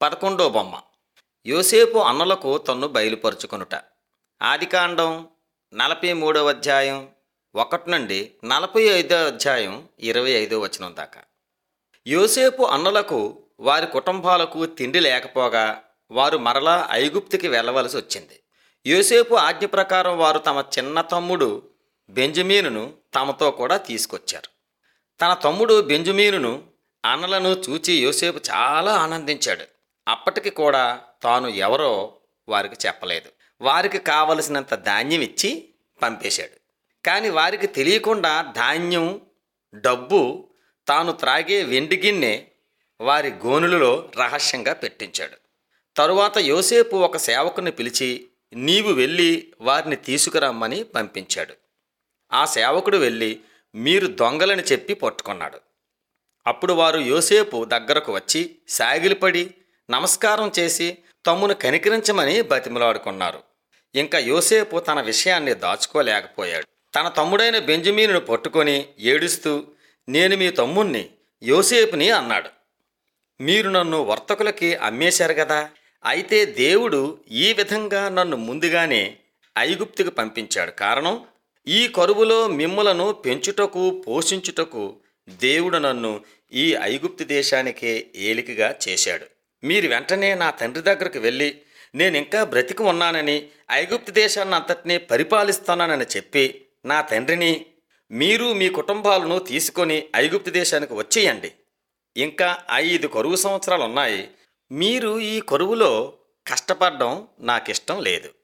11 బొమ్మ. యోసేపు అన్నలకు తన్ను బయలుపరుచుకొనుట. ఆదికాండం 43వ అధ్యాయం 1 నుండి 45వ అధ్యాయం 25వ వచనం దాకా. యోసేపు అన్నలకు వారి కుటుంబాలకు తిండి లేకపోగా వారు మరలా ఐగుప్తుకి వెళ్ళవలసి వచ్చింది. యోసేపు ఆజ్ఞ ప్రకారం వారు తమ చిన్న తమ్ముడు బెంజమీనును తమతో కూడా తీసుకొచ్చారు. తన తమ్ముడు బెంజమీనును అన్నలను చూచి యోసేపు చాలా ఆనందించాడు. అప్పటికి కూడా తాను ఎవరో వారికి చెప్పలేదు. వారికి కావలసినంత ధాన్యం ఇచ్చి పంపేశాడు. కానీ వారికి తెలియకుండా ధాన్యం, డబ్బు, తాను త్రాగే వెండి గిన్నె వారి గోనులలో రహస్యంగా పెట్టించాడు. తరువాత యోసేపు ఒక సేవకుని పిలిచి, నీవు వెళ్ళి వారిని తీసుకురమ్మని పంపించాడు. ఆ సేవకుడు వెళ్ళి మీరు దొంగలని చెప్పి పట్టుకున్నాడు. అప్పుడు వారు యోసేపు దగ్గరకు వచ్చి సాగిలిపడి నమస్కారం చేసి తమ్మును కనికరించమని బతిమలాడుకున్నారు. ఇంకా యోసేపు తన విషయాన్ని దాచుకోలేకపోయాడు. తన తమ్ముడైన బెంజమీనును పట్టుకొని ఏడుస్తూ, నేను మీ తమ్ముణ్ణి యోసేపుని అన్నాడు. మీరు నన్ను వర్తకులకి అమ్మేశారు కదా, అయితే దేవుడు ఈ విధంగా నన్ను ముందుగానే ఐగుప్తుకు పంపించాడు. కారణం, ఈ కరువులో మిమ్ములను పెంచుటకు పోషించుటకు దేవుడు నన్ను ఈ ఐగుప్తు దేశానికే ఏలికగా చేశాడు. మీరు వెంటనే నా తండ్రి దగ్గరకు వెళ్ళి నేనింకా బ్రతికి ఉన్నానని, ఐగుప్తు దేశాన్ని అంతటినీ పరిపాలిస్తానని చెప్పి నా తండ్రిని, మీరు మీ కుటుంబాలను తీసుకొని ఐగుప్తు దేశానికి వచ్చేయండి. ఇంకా 5 కరువు సంవత్సరాలు ఉన్నాయి. మీరు ఈ కరువులో కష్టపడడం నాకిష్టం లేదు.